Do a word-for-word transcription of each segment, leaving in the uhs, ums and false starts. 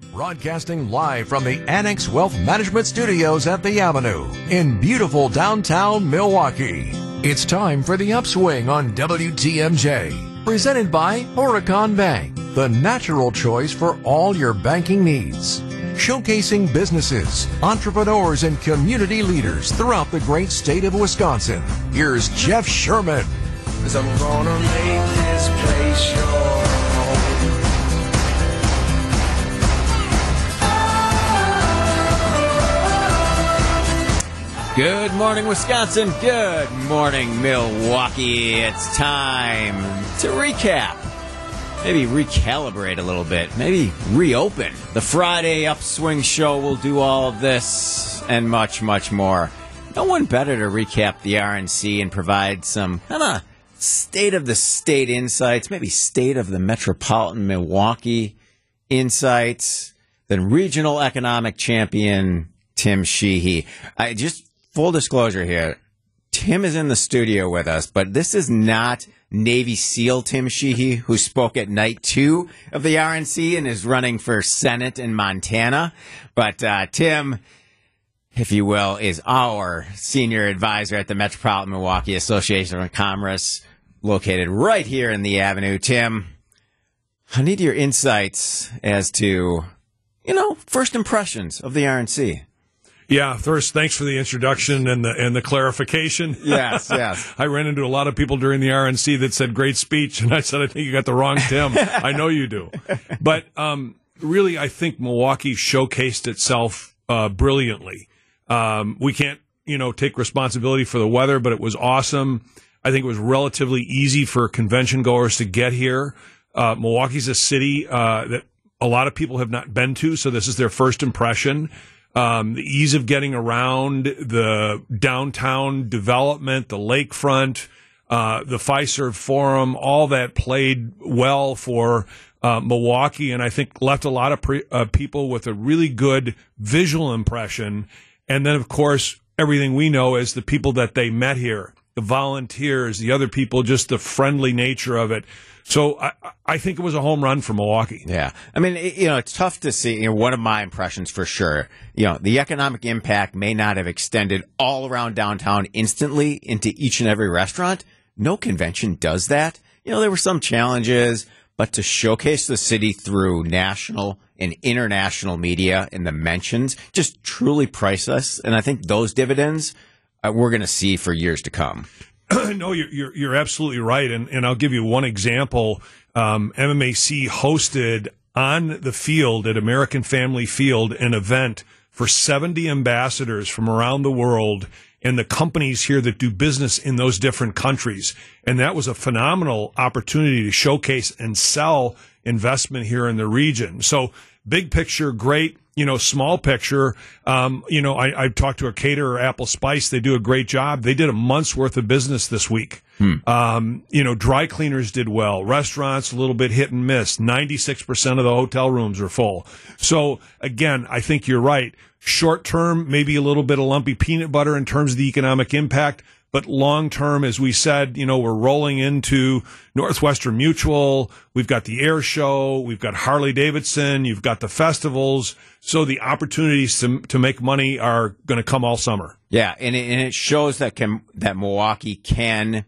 Broadcasting live from the Annex Wealth Management Studios at the Avenue in beautiful downtown Milwaukee. It's time for The Upswing on W T M J. Presented by Horicon Bank, the natural choice for all your banking needs. Showcasing businesses, entrepreneurs, and community leaders throughout the great state of Wisconsin. Here's Jeff Sherman. 'Cause I'm gonna make this place your home. Good morning, Wisconsin. Good morning, Milwaukee. It's time to recap. Maybe recalibrate a little bit. Maybe reopen. The Friday Upswing Show will do all of this and much, much more. No one better to recap the R N C and provide some kind of state-of-the-state insights, maybe state-of-the-metropolitan Milwaukee insights, than regional economic champion Tim Sheehy. I just... Full disclosure here, Tim is in the studio with us, but this is not Navy SEAL Tim Sheehy, who spoke at night two of the R N C and is running for Senate in Montana. But uh, Tim, if you will, is our senior advisor at the Metropolitan Milwaukee Association of Commerce, located right here in the Avenue. Tim, I need your insights as to, you know, first impressions of the R N C. Yeah, first, thanks for the introduction and the and the clarification. Yes, yes. I ran into a lot of people during the R N C that said, great speech, and I said, I think you got the wrong Tim. I know you do. But um, really, I think Milwaukee showcased itself uh, brilliantly. Um, we can't, you know, take responsibility for the weather, but it was awesome. I think it was relatively easy for convention goers to get here. Uh, Milwaukee's a city uh, that a lot of people have not been to, so this is their first impression. Um, the ease of getting around, the downtown development, the lakefront, uh, the Fiserv Forum, all that played well for uh, Milwaukee, and I think left a lot of pre- uh, people with a really good visual impression. And then, of course, everything we know is the people that they met here, the volunteers, the other people, just the friendly nature of it. So I, I think it was a home run for Milwaukee. Yeah. I mean, it, you know, it's tough to see. You know, one of my impressions for sure, you know, the economic impact may not have extended all around downtown instantly into each and every restaurant. No convention does that. You know, there were some challenges, but to showcase the city through national and international media and the mentions just truly priceless. And I think those dividends uh, we're going to see for years to come. No, you're, you're you're absolutely right, and and I'll give you one example. Um, M M A C hosted on the field at American Family Field an event for seventy ambassadors from around the world and the companies here that do business in those different countries, and that was a phenomenal opportunity to showcase and sell investment here in the region. So, big picture, great. You know, small picture, um, you know, I, I talked to a caterer, Apple Spice. They do a great job. They did a month's worth of business this week. Hmm. Um, you know, dry cleaners did well. Restaurants, a little bit hit and miss. ninety-six percent of the hotel rooms are full. So, again, I think you're right. Short term, maybe a little bit of lumpy peanut butter in terms of the economic impact. But long term, as we said, you know, we're rolling into Northwestern Mutual. We've got the air show. We've got Harley Davidson. You've got the festivals. So the opportunities to to make money are going to come all summer. Yeah, and it, and it shows that can, that Milwaukee can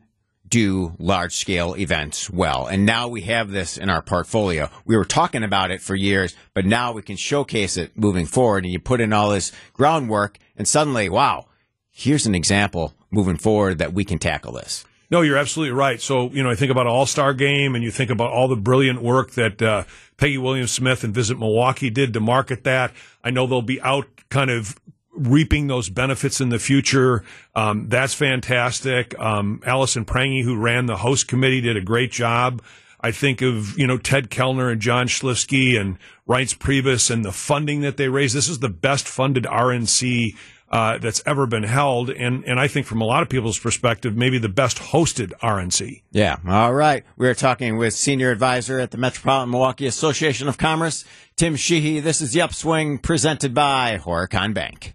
do large scale events well. And now we have this in our portfolio. We were talking about it for years, but now we can showcase it moving forward. And you put in all this groundwork, and suddenly, wow, here's an example moving forward that we can tackle this. No, you're absolutely right. So, you know, I think about All-Star Game, and you think about all the brilliant work that uh, Peggy Williams-Smith and Visit Milwaukee did to market that. I know they'll be out kind of reaping those benefits in the future. Um, that's fantastic. Um, Allison Prangy, who ran the host committee, did a great job. I think of, you know, Ted Kellner and John Schliffsky and Reince Priebus and the funding that they raised. This is the best funded R N C Uh, that's ever been held, and, and I think from a lot of people's perspective, maybe the best hosted R N C. Yeah, all right. We're talking with Senior Advisor at the Metropolitan Milwaukee Association of Commerce, Tim Sheehy. This is The Upswing, presented by Horicon Bank.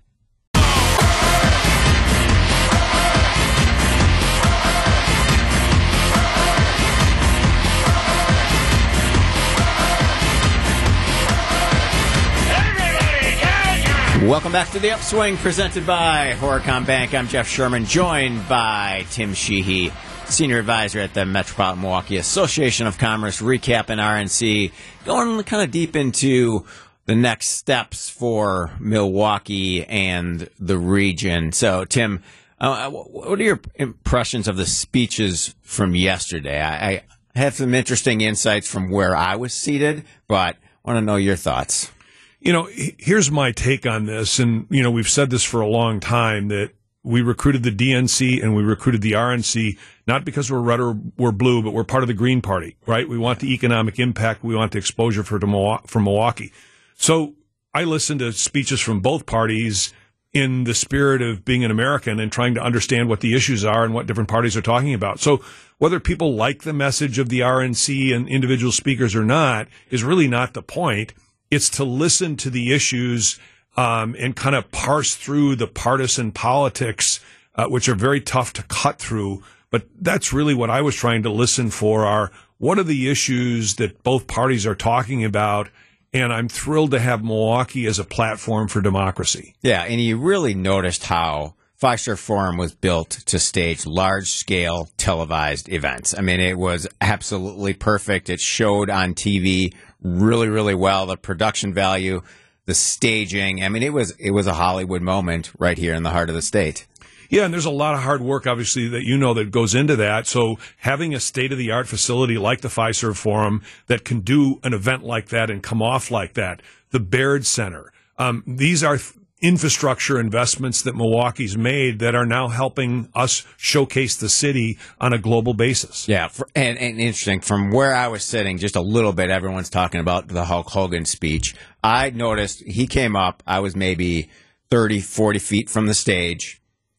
Welcome back to the Upswing, presented by Horicon Bank. I'm Jeff Sherman, joined by Tim Sheehy, Senior Advisor at the Metropolitan Milwaukee Association of Commerce, recapping R N C, going kind of deep into the next steps for Milwaukee and the region. So, Tim, uh, what are your impressions of the speeches from yesterday? I, I had some interesting insights from where I was seated, but I want to know your thoughts. You know, here's my take on this, and, you know, we've said this for a long time, that we recruited the D N C and we recruited the R N C, not because we're red or we're blue, but we're part of the Green Party, right? We want the economic impact. We want the exposure for, for Milwaukee. So I listened to speeches from both parties in the spirit of being an American and trying to understand what the issues are and what different parties are talking about. So whether people like the message of the R N C and individual speakers or not is really not the point. It's to listen to the issues um, and kind of parse through the partisan politics, uh, which are very tough to cut through. But that's really what I was trying to listen for, are what are the issues that both parties are talking about. And I'm thrilled to have Milwaukee as a platform for democracy. Yeah, and you really noticed how Fiserv Forum was built to stage large-scale televised events. I mean, it was absolutely perfect. It showed on T V really, really well. The production value, the staging. I mean, it was it was a Hollywood moment right here in the heart of the state. Yeah, and there's a lot of hard work, obviously, that you know that goes into that. So having a state-of-the-art facility like the Fiserv Forum that can do an event like that and come off like that, the Baird Center, um, these are th- infrastructure investments that Milwaukee's made that are now helping us showcase the city on a global basis. Yeah, for, and, and interesting, from where I was sitting, just a little bit, everyone's talking about the Hulk Hogan speech. I noticed he came up, I was maybe thirty, forty feet from the stage.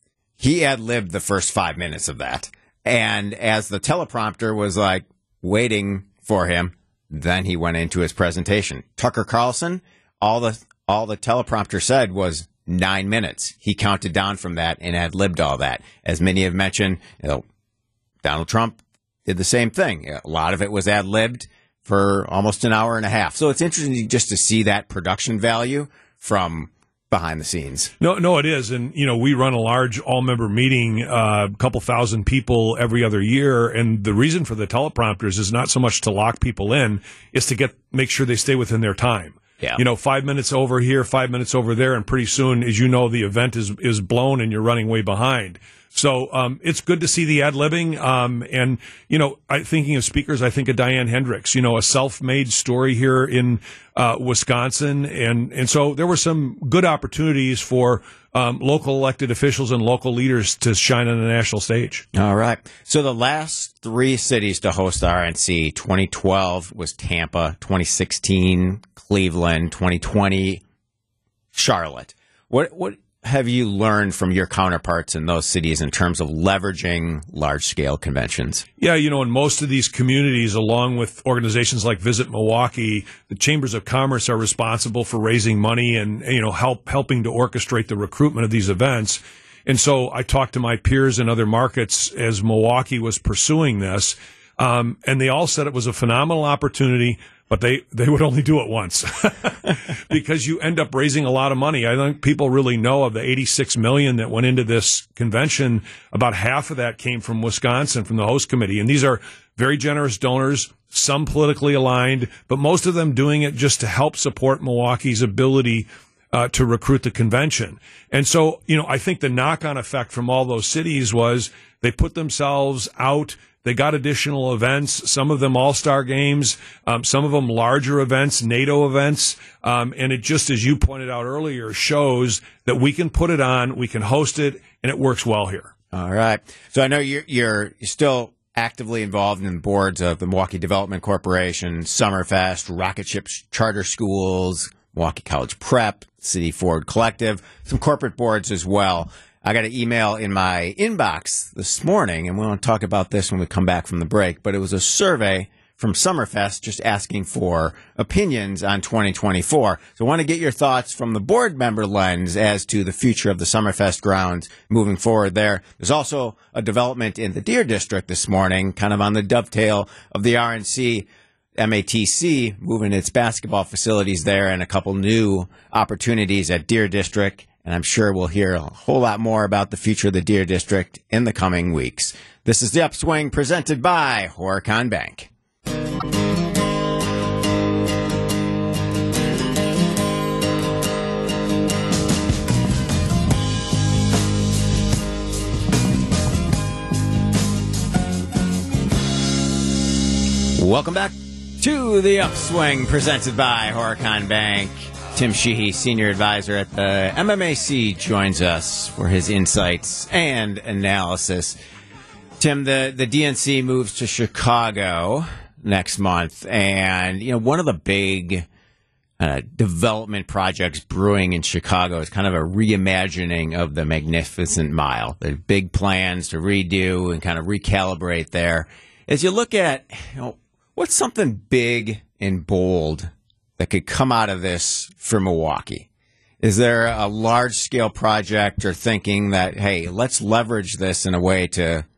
He ad-libbed the first five minutes of that. And as the teleprompter was like waiting for him, then he went into his presentation. Tucker Carlson, all the all the teleprompter said was nine minutes. He counted down from that and ad-libbed all that. As many have mentioned, you know, Donald Trump did the same thing. A lot of it was ad-libbed for almost an hour and a half. So it's interesting just to see that production value from behind the scenes. No, no, it is. And, you know, we run a large all-member meeting, a uh, couple thousand people every other year. And the reason for the teleprompters is not so much to lock people in, it's to get make sure they stay within their time. Yeah. You know, five minutes over here, five minutes over there, and pretty soon, as you know, the event is is blown and you're running way behind. So um, it's good to see the ad-libbing. Um, and, you know, I, thinking of speakers, I think of Diane Hendricks, you know, a self-made story here in uh, Wisconsin. And, and so there were some good opportunities for um, local elected officials and local leaders to shine on the national stage. All right. So the last three cities to host R N C, twenty twelve was Tampa, twenty sixteen Cleveland, twenty twenty Charlotte. What what have you learned from your counterparts in those cities in terms of leveraging large-scale conventions? Yeah, you know, in most of these communities, along with organizations like Visit Milwaukee, the chambers of commerce are responsible for raising money and, you know, help helping to orchestrate the recruitment of these events. And so I talked to my peers in other markets as Milwaukee was pursuing this, um, and they all said it was a phenomenal opportunity, but they, they would only do it once because you end up raising a lot of money. I think people really know of the eighty-six million dollars that went into this convention. About half of that came from Wisconsin, from the host committee. And these are very generous donors, some politically aligned, but most of them doing it just to help support Milwaukee's ability uh, to recruit the convention. And so, you know, I think the knock-on effect from all those cities was they put themselves out. They got additional events, some of them all-star games, um, some of them larger events, NATO events. Um, and it just, as you pointed out earlier, shows that we can put it on, we can host it, and it works well here. All right. So I know you're, you're still actively involved in the boards of the Milwaukee Development Corporation, Summerfest, Rocket Ship Charter Schools, Milwaukee College Prep, City Ford Collective, some corporate boards as well. I got an email in my inbox this morning, and we want to talk about this when we come back from the break, but it was a survey from Summerfest just asking for opinions on twenty twenty-four. So I want to get your thoughts from the board member lens as to the future of the Summerfest grounds moving forward there. There's also a development in the Deer District this morning, kind of on the dovetail of the R N C. M A T C moving its basketball facilities there and a couple new opportunities at Deer District. And I'm sure we'll hear a whole lot more about the future of the Deer District in the coming weeks. This is The Upswing presented by Horicon Bank. Welcome back to The Upswing, presented by Horicon Bank. Tim Sheehy, Senior Advisor at the M M A C, joins us for his insights and analysis. Tim, the, the D N C moves to Chicago next month, and you know one of the big uh, development projects brewing in Chicago is kind of a reimagining of the Magnificent Mile. There's big plans to redo and kind of recalibrate there. As you look at, you know, what's something big and bold that could come out of this for Milwaukee? Is there a large-scale project or thinking that, hey, let's leverage this in a way to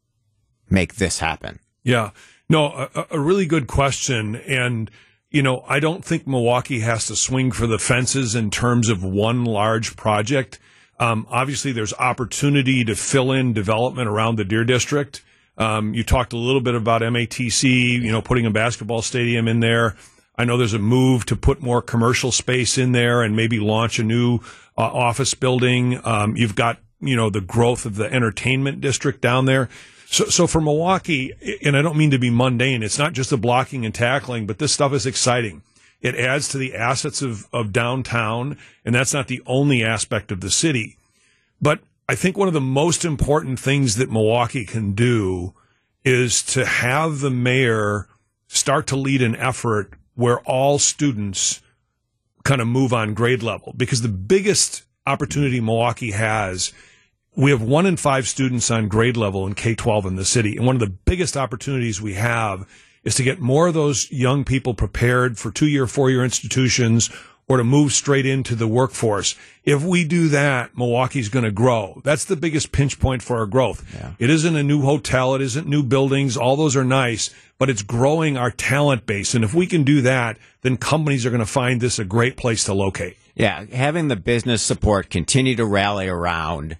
make this happen? Yeah. No, a, a really good question. And, you know, I don't think Milwaukee has to swing for the fences in terms of one large project. Um, obviously, there's opportunity to fill in development around the Deer District. Um, you talked a little bit about M A T C, you know, putting a basketball stadium in there. I know there's a move to put more commercial space in there and maybe launch a new uh, office building. Um, you've got, you know, the growth of the entertainment district down there. So, so for Milwaukee, and I don't mean to be mundane, it's not just the blocking and tackling, but this stuff is exciting. It adds to the assets of, of downtown, and that's not the only aspect of the city. But I think one of the most important things that Milwaukee can do is to have the mayor start to lead an effort where all students kind of move on grade level. Because the biggest opportunity Milwaukee has, we have one in five students on grade level in K twelve in the city. And one of the biggest opportunities we have is to get more of those young people prepared for two-year, four-year institutions or to move straight into the workforce. If we do that, Milwaukee's going to grow. That's the biggest pinch point for our growth. Yeah. It isn't a new hotel. It isn't new buildings. All those are nice, but it's growing our talent base. And if we can do that, then companies are going to find this a great place to locate. Yeah, having the business support continue to rally around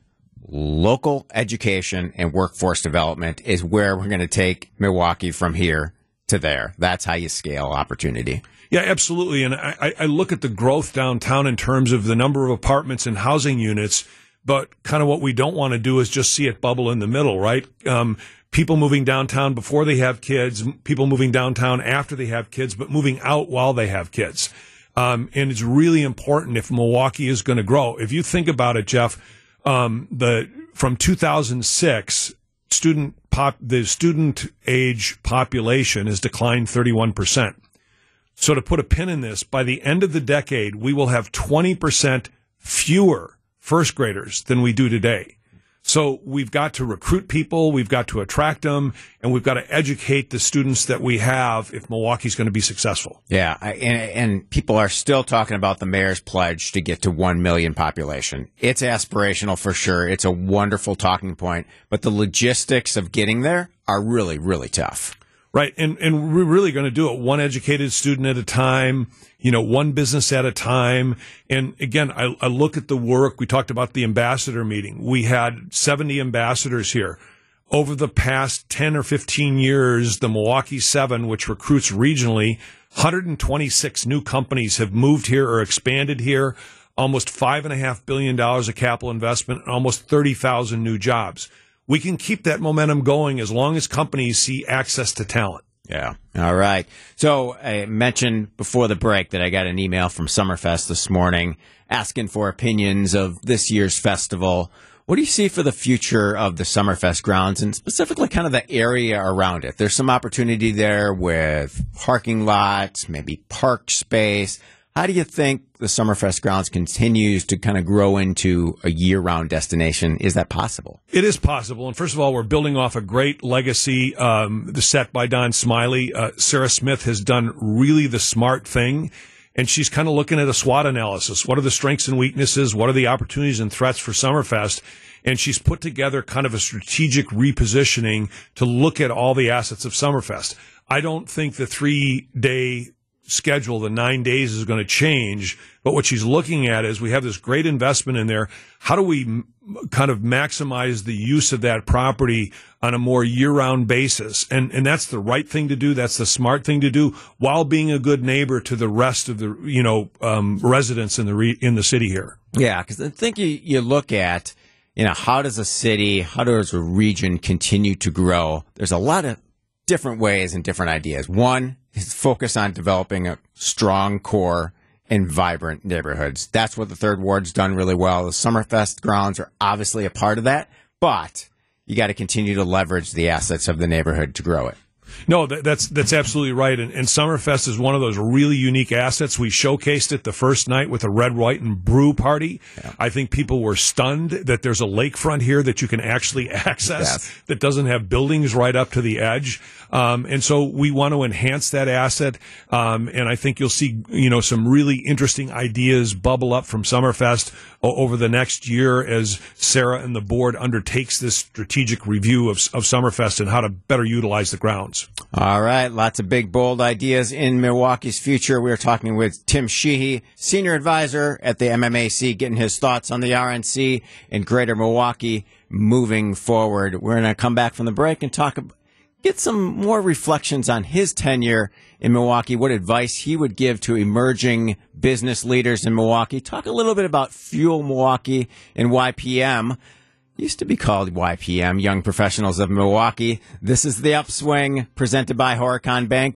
local education and workforce development is where we're going to take Milwaukee from here to there. That's how you scale opportunity. Yeah, absolutely. And I, I look at the growth downtown in terms of the number of apartments and housing units, but kind of what we don't want to do is just see it bubble in the middle, right? Um, people moving downtown before they have kids, people moving downtown after they have kids, but moving out while they have kids. Um, and it's really important if Milwaukee is going to grow. If you think about it, Jeff, um, the from two thousand six, student pop the student age population has declined thirty-one percent. So to put a pin in this, by the end of the decade, we will have twenty percent fewer first graders than we do today. So we've got to recruit people, we've got to attract them, and we've got to educate the students that we have if Milwaukee's going to be successful. Yeah, and, and people are still talking about the mayor's pledge to get to one million population. It's aspirational for sure. It's a wonderful talking point, but the logistics of getting there are really, really tough. Right, and and we're really going to do it one educated student at a time, you know, one business at a time. And again, I, I look at the work. We talked about the ambassador meeting. We had seventy ambassadors here. Over the past ten or fifteen years, the Milwaukee Seven, which recruits regionally, one hundred twenty-six new companies have moved here or expanded here, almost five point five billion dollars of capital investment, and almost thirty thousand new jobs. We can keep that momentum going as long as companies see access to talent. Yeah. All right. So I mentioned before the break that I got an email from Summerfest this morning asking for opinions of this year's festival. What do you see for the future of the Summerfest grounds and specifically kind of the area around it? There's some opportunity there with parking lots, maybe park space. How do you think the Summerfest grounds continues to kind of grow into a year-round destination? Is that possible? It is possible. And first of all, we're building off a great legacy um, set by Don Smiley. Uh, Sarah Smith has done really the smart thing. and she's kind of looking at a SWOT analysis. What are the strengths and weaknesses? What are the opportunities and threats for Summerfest? And she's put together kind of a strategic repositioning to look at all the assets of Summerfest. I don't think the three-day schedule, the nine days, is going to change. But what she's looking at is we have this great investment in there. How do we m- kind of maximize the use of that property on a more year-round basis? And and that's the right thing to do. That's the smart thing to do, while being a good neighbor to the rest of the you know um, residents in the re- in the city here. Yeah, because I think you, you look at, you know, how does a city, how does a region continue to grow? There's a lot of different ways and different ideas. One is focus on developing a strong core and vibrant neighborhoods. That's what the Third Ward's done really well. The Summerfest grounds are obviously a part of that, but you got to continue to leverage the assets of the neighborhood to grow it. No, that, that's that's absolutely right. And, and Summerfest is one of those really unique assets. We showcased it the first night with a red, white, and brew party. Yeah. I think people were stunned that there's a lakefront here that you can actually access yes. that doesn't have buildings right up to the edge. Um, and so we want to enhance that asset. Um, and I think you'll see, you know, some really interesting ideas bubble up from Summerfest o- over the next year as Sarah and the board undertakes this strategic review of, of Summerfest and how to better utilize the grounds. All right. Lots of big, bold ideas in Milwaukee's future. We are talking with Tim Sheehy, Senior Advisor at the M M A C, getting his thoughts on the R N C and Greater Milwaukee moving forward. We're going to come back from the break and talk about, get some more reflections on his tenure in Milwaukee, what advice he would give to emerging business leaders in Milwaukee. Talk a little bit about Fuel Milwaukee and Y P M. Used to be called Y P M, Young Professionals of Milwaukee. This is The Upswing, presented by Horicon Bank.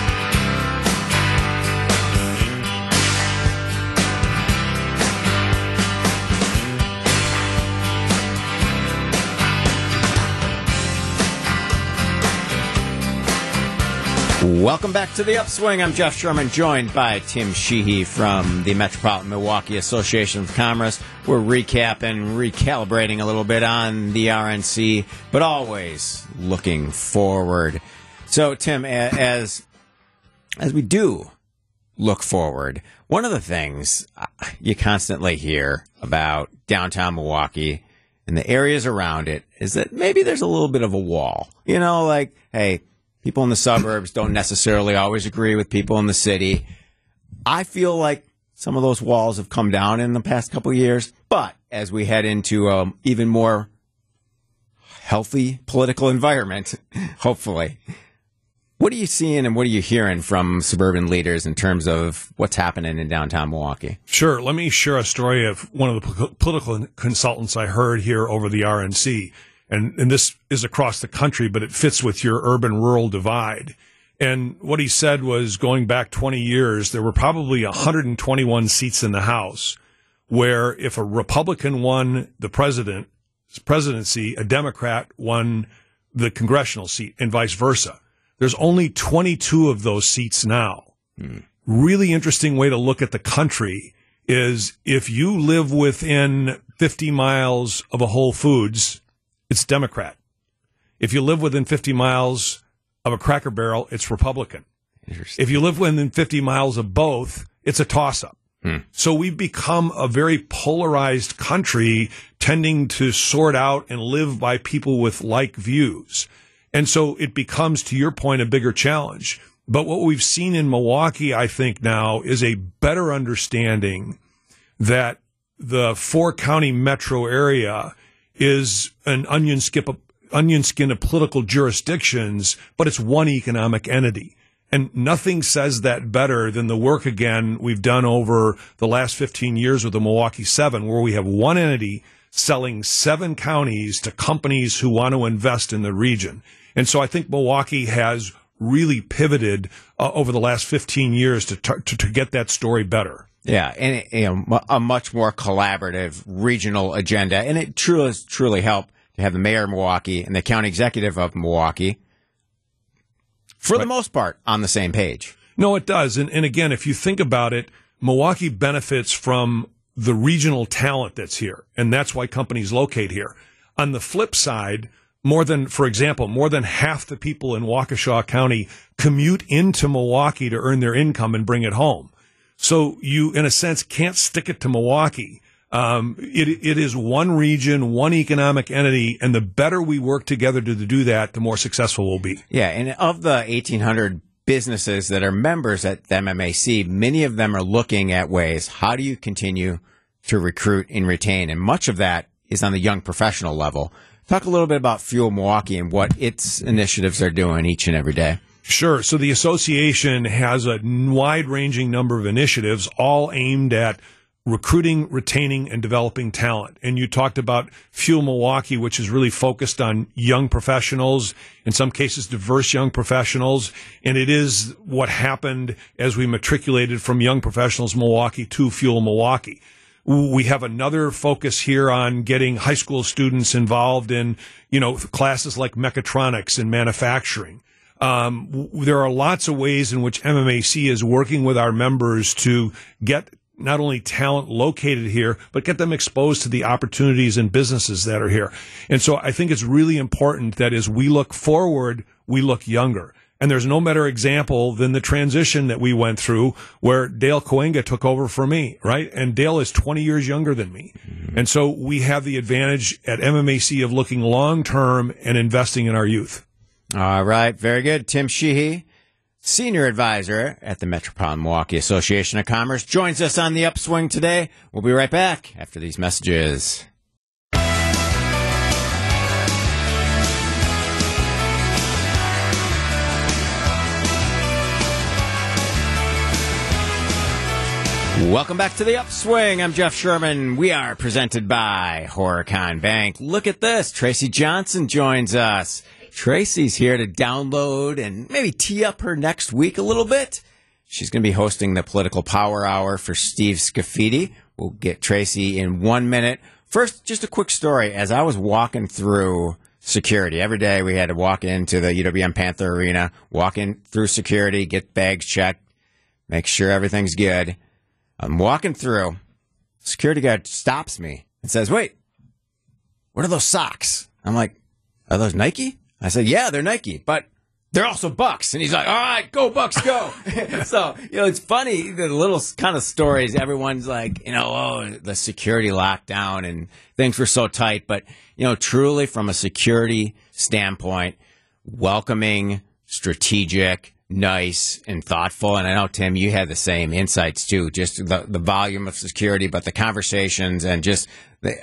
Welcome back to The Upswing. I'm Jeff Sherman, joined by Tim Sheehy from the Metropolitan Milwaukee Association of Commerce. We're recapping, recalibrating a little bit on the R N C, but always looking forward. So, Tim, as as we do look forward, one of the things you constantly hear about downtown Milwaukee and the areas around it is that maybe there's a little bit of a wall. You know, like, hey, people in the suburbs don't necessarily always agree with people in the city. I feel like some of those walls have come down in the past couple of years. But as we head into an even more healthy political environment, hopefully, what are you seeing and what are you hearing from suburban leaders in terms of what's happening in downtown Milwaukee? Sure. Let me share a story of one of the political consultants I heard here over the R N C. And, and this is across the country, but it fits with your urban-rural divide. And what he said was, going back twenty years, there were probably one hundred twenty-one seats in the House where if a Republican won the president presidency, a Democrat won the congressional seat, and vice versa. There's only twenty-two of those seats now. Hmm. Really interesting way to look at the country is if you live within fifty miles of a Whole Foods, it's Democrat. If you live within fifty miles of a Cracker Barrel, it's Republican. If you live within fifty miles of both, it's a toss-up. Hmm. So we've become a very polarized country, tending to sort out and live by people with like views. And so it becomes, to your point, a bigger challenge. But what we've seen in Milwaukee, I think now, is a better understanding that the four-county metro area is an onion, skip, onion skin of political jurisdictions, but it's one economic entity. And nothing says that better than the work, again, we've done over the last fifteen years with the Milwaukee Seven, where we have one entity selling seven counties to companies who want to invest in the region. And so I think Milwaukee has really pivoted uh, over the last fifteen years to, to to get that story better. Yeah, and it, you know, a much more collaborative regional agenda, and it truly truly helped to have the mayor of Milwaukee and the county executive of Milwaukee, for right. the most part, on the same page. No, it does, and and again, if you think about it, Milwaukee benefits from the regional talent that's here, and that's why companies locate here. On the flip side, more than, for example, more than half the people in Waukesha County commute into Milwaukee to earn their income and bring it home. So you, in a sense, can't stick it to Milwaukee. Um, it, it is one region, one economic entity, and the better we work together to do that, the more successful we'll be. Yeah, and of the eighteen hundred businesses that are members at the M M A C, many of them are looking at ways, how do you continue to recruit and retain? And much of that is on the young professional level. Talk a little bit about Fuel Milwaukee and what its initiatives are doing each and every day. Sure. So the association has a wide-ranging number of initiatives, all aimed at recruiting, retaining, and developing talent. And you talked about Fuel Milwaukee, which is really focused on young professionals, in some cases diverse young professionals. And it is what happened as we matriculated from Young Professionals Milwaukee to Fuel Milwaukee. We have another focus here on getting high school students involved in, you know, classes like mechatronics and manufacturing. Um, there are lots of ways in which M M A C is working with our members to get not only talent located here, but get them exposed to the opportunities and businesses that are here. And so I think it's really important that as we look forward, we look younger. And there's no better example than the transition that we went through where Dale Coenga took over for me, right? And Dale is twenty years younger than me. Mm-hmm. And so we have the advantage at M M A C of looking long-term and investing in our youth. All right. Very good. Tim Sheehy, Senior Advisor at the Metropolitan Milwaukee Association of Commerce, joins us on the upswing today. We'll be right back after these messages. Welcome back to the Upswing. I'm Jeff Sherman. We are presented by Horicon Bank. Look at this. Tracy Johnson joins us. Tracy's here to download and maybe tee up her next week a little bit. She's going to be hosting the Political Power Hour for Steve Scafidi. We'll get Tracy in one minute. First, just a quick story. As I was walking through security, every day we had to walk into the U W M Panther Arena, walk in through security, get bags checked, make sure everything's good. I'm walking through. Security guard stops me and says, "Wait, what are those socks?" I'm like, "Are those Nike?" I said, "Yeah, they're Nike, but they're also Bucks." And he's like, "All right, go Bucks, go." So, you know, it's funny, the little kind of stories. Everyone's like, you know, oh, the security lockdown and things were so tight. But, you know, truly from a security standpoint, welcoming, strategic, nice, and thoughtful. And I know, Tim, you had the same insights too, just the, the volume of security, but the conversations and just the,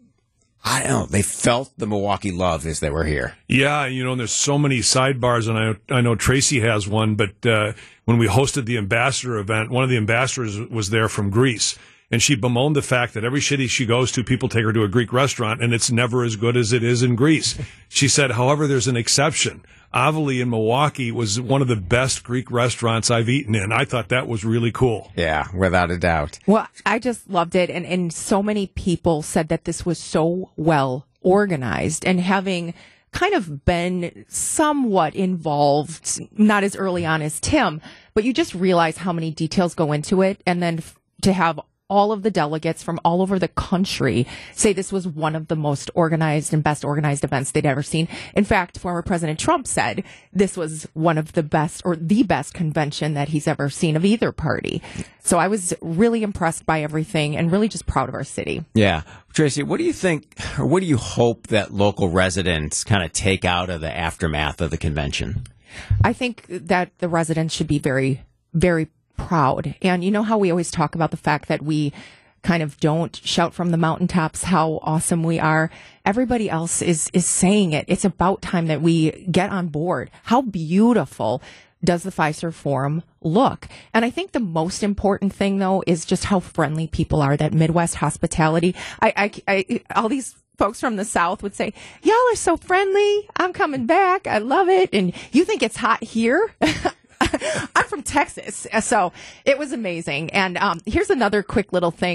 I don't know, they felt the Milwaukee love as they were here. Yeah, you know, there's so many sidebars, and I I know Tracy has one, but uh, when we hosted the ambassador event, one of the ambassadors was there from Greece, and she bemoaned the fact that every city she goes to, people take her to a Greek restaurant, and it's never as good as it is in Greece. She said, however, there's an exception. Avali in Milwaukee was one of the best Greek restaurants I've eaten in. I thought that was really cool. Yeah, without a doubt. Well, I just loved it. And, and so many people said that this was so well organized, and having kind of been somewhat involved, not as early on as Tim, but you just realize how many details go into it. And then f- to have all of the delegates from all over the country say this was one of the most organized and best organized events they'd ever seen. In fact, former President Trump said this was one of the best or the best convention that he's ever seen of either party. So I was really impressed by everything and really just proud of our city. Yeah. Tracy, what do you think, or what do you hope that local residents kind of take out of the aftermath of the convention? I think that the residents should be very, very proud. And you know how we always talk about the fact that we kind of don't shout from the mountaintops how awesome we are. Everybody else is is saying it. It's about time that we get on board. How beautiful does the Fiserv Forum look? And I think the most important thing, though, is just how friendly people are, that Midwest hospitality. I, I, I all these folks from the South would say, y'all are so friendly. I'm coming back. I love it. And you think it's hot here? I'm from Texas, so it was amazing. And um, here's another quick little thing. Yeah.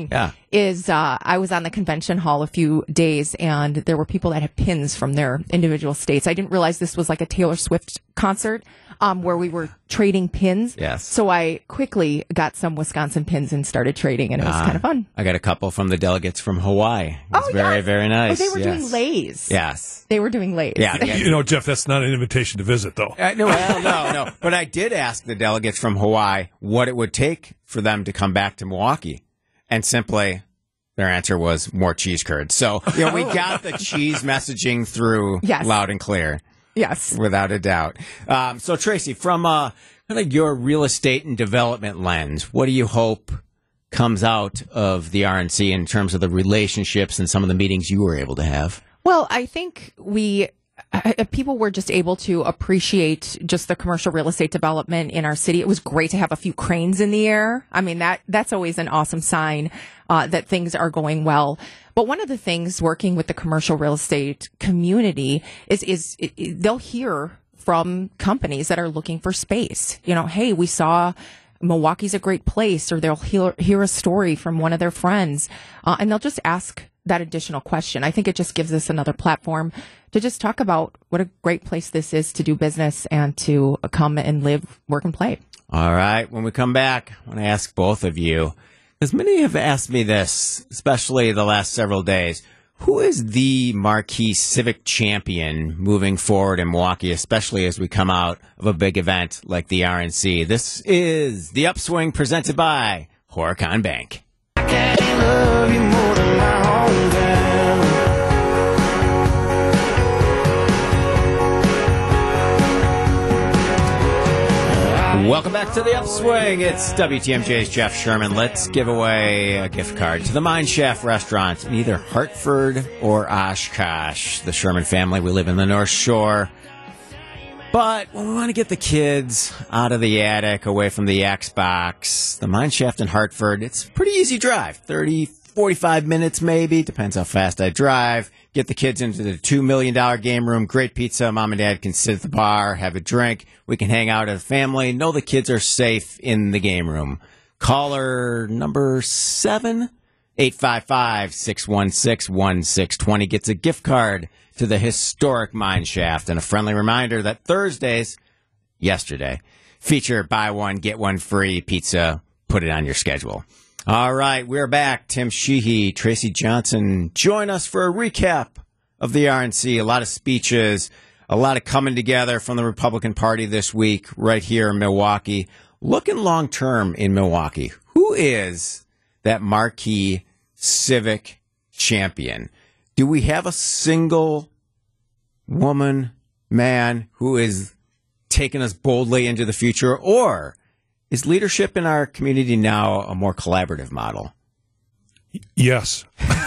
is uh, I was on the convention hall a few days, and there were people that had pins from their individual states. I didn't realize this was like a Taylor Swift concert um, where we were trading pins. Yes. So I quickly got some Wisconsin pins and started trading, and it was Ah, kind of fun. I got a couple from the delegates from Hawaii. It was Oh, very, yes. very nice. Oh, they were yes. doing lays. Yes. They were doing lays. Yeah. yeah. You know, Jeff, that's not an invitation to visit, though. Uh, no, well, no, no. But I did ask the delegates from Hawaii what it would take for them to come back to Milwaukee. And simply, their answer was more cheese curds. So, you know, we got the cheese messaging through Yes. loud and clear, Yes. without a doubt. Um, so, Tracy, from uh, kind of your real estate and development lens, what do you hope comes out of the R N C in terms of the relationships and some of the meetings you were able to have? Well, I think we uh, people were just able to appreciate just the commercial real estate development in our city. It was great to have a few cranes in the air. I mean, that that's always an awesome sign uh, that things are going well. But one of the things working with the commercial real estate community is is it, it, they'll hear from companies that are looking for space. You know, hey, we saw Milwaukee's a great place, or they'll hear, hear a story from one of their friends, uh, and they'll just ask that additional question. I think it just gives us another platform to just talk about what a great place this is to do business and to come and live, work, and play. All right. When we come back, I want to ask both of you, because many have asked me this, especially the last several days. Who is the marquee civic champion moving forward in Milwaukee, especially as we come out of a big event like the R N C? This is The Upswing presented by Horicon Bank. Love you more than my hometown. Welcome back to The Upswing. It's W T M J's Jeff Sherman. Let's give away a gift card to the Mine Shaft Restaurant in either Hartford or Oshkosh. The Sherman family, we live in the North Shore. But when we want to get the kids out of the attic, away from the Xbox, the Mine Shaft in Hartford, it's a pretty easy drive. thirty, forty-five minutes maybe, depends how fast I drive. Get the kids into the two million dollars game room, great pizza, mom and dad can sit at the bar, have a drink. We can hang out as a family, know the kids are safe in the game room. Caller number seven, eight five five, six one six, one six two zero gets a gift card to the historic Mine Shaft. And a friendly reminder that Thursdays, yesterday, feature buy one, get one free pizza. Put it on your schedule. All right, we're back. Tim Sheehy, Tracy Johnson, join us for a recap of the R N C. A lot of speeches, a lot of coming together from the Republican Party this week right here in Milwaukee. Looking long-term in Milwaukee, who is that marquee civic champion? Do we have a single woman, man who is taking us boldly into the future, or is leadership in our community now a more collaborative model? Yes.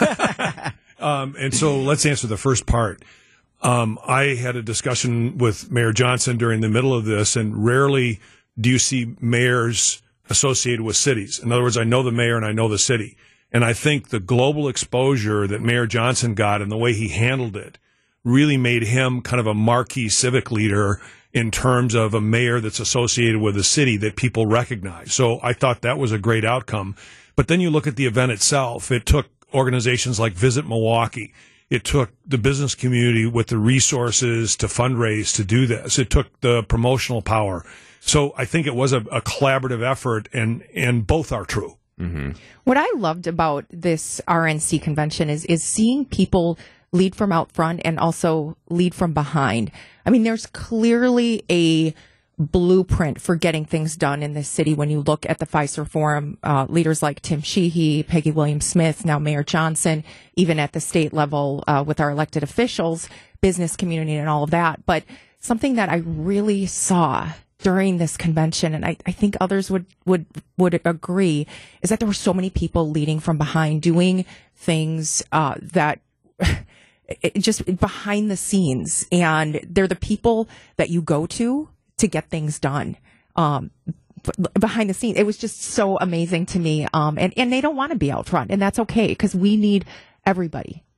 um, and so let's answer the first part. Um, I had a discussion with Mayor Johnson during the middle of this, and rarely do you see mayors associated with cities. In other words, I know the mayor and I know the city. And I think the global exposure that Mayor Johnson got and the way he handled it really made him kind of a marquee civic leader in terms of a mayor that's associated with a city that people recognize. So I thought that was a great outcome. But then you look at the event itself. It took organizations like Visit Milwaukee. It took the business community with the resources to fundraise to do this. It took the promotional power. So I think it was a, a collaborative effort, and, and both are true. Mm-hmm. What I loved about this R N C convention is is seeing people lead from out front and also lead from behind. I mean, there's clearly a blueprint for getting things done in this city when you look at the Fiserv Forum, uh, leaders like Tim Sheehy, Peggy Williams-Smith, now Mayor Johnson, even at the state level uh, with our elected officials, business community and all of that. But something that I really saw during this convention, and I, I think others would, would, would agree, is that there were so many people leading from behind, doing things uh, that it just behind the scenes, and they're the people that you go to to get things done. Um, behind the scenes, it was just so amazing to me. Um, and, and they don't want to be out front, and that's okay, because we need everybody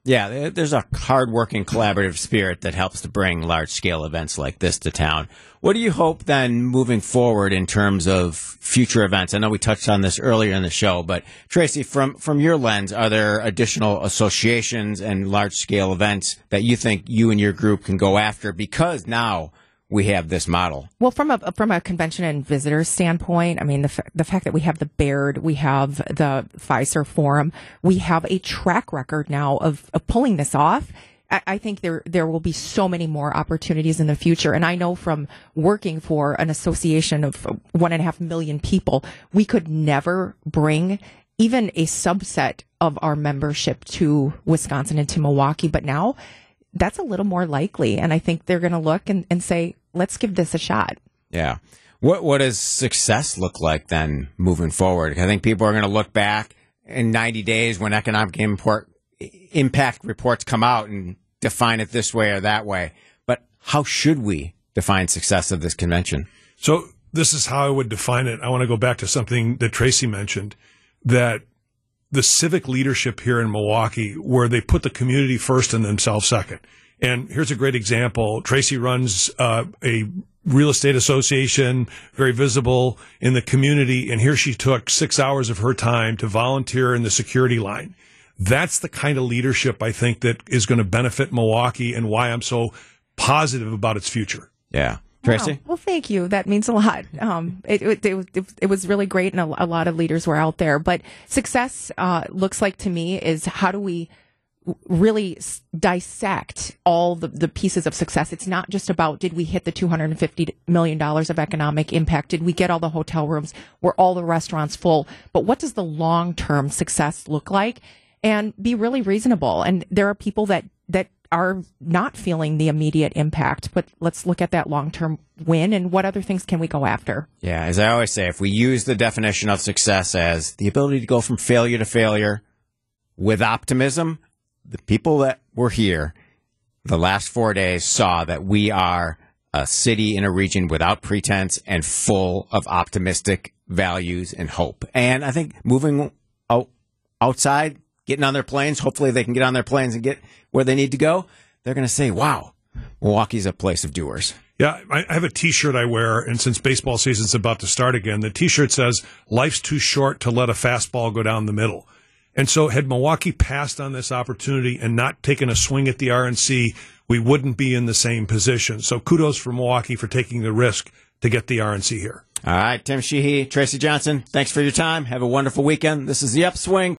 Yeah, there's a hardworking, collaborative spirit that helps to bring large-scale events like this to town. What do you hope then moving forward in terms of future events? I know we touched on this earlier in the show, but Tracy, from, from your lens, are there additional associations and large-scale events that you think you and your group can go after because now we have this model? Well, from a from a convention and visitors standpoint, I mean, the f- the fact that we have the Baird, we have the Fiserv Forum, we have a track record now of, of pulling this off. I, I think there there will be so many more opportunities in the future. And I know from working for an association of one and a half million people, we could never bring even a subset of our membership to Wisconsin and to Milwaukee. But now that's a little more likely. And I think they're going to look and, and say, let's give this a shot. Yeah. What what does success look like then moving forward? I think people are going to look back in ninety days when economic import, impact reports come out and define it this way or that way. But how should we define success of this convention? So this is how I would define it. I want to go back to something that Tracy mentioned, that the civic leadership here in Milwaukee, where they put the community first and themselves second. And here's a great example. Tracy runs uh, a real estate association, very visible in the community, and here she took six hours of her time to volunteer in the security line. That's the kind of leadership I think that is going to benefit Milwaukee and why I'm so positive about its future. Yeah. Tracy? Wow. Well, thank you. That means a lot. Um, it, it, it, it, it was really great, and a, a lot of leaders were out there. But success uh, looks like to me is how do we really dissect all the, the pieces of success. It's not just about did we hit the two hundred fifty million dollars of economic impact? Did we get all the hotel rooms? Were all the restaurants full? But what does the long-term success look like? And be really reasonable. And there are people that, that are not feeling the immediate impact, but let's look at that long-term win and what other things can we go after? Yeah, as I always say, if we use the definition of success as the ability to go from failure to failure with optimism, the people that were here the last four days saw that we are a city in a region without pretense and full of optimistic values and hope. And I think moving out, outside, getting on their planes, hopefully they can get on their planes and get where they need to go, they're going to say, wow, Milwaukee's a place of doers. Yeah, I have a T-shirt I wear, and since baseball season's about to start again, the T-shirt says, life's too short to let a fastball go down the middle. And so had Milwaukee passed on this opportunity and not taken a swing at the R N C, we wouldn't be in the same position. So kudos for Milwaukee for taking the risk to get the R N C here. All right, Tim Sheehy, Tracy Johnson, thanks for your time. Have a wonderful weekend. This is The Upswing.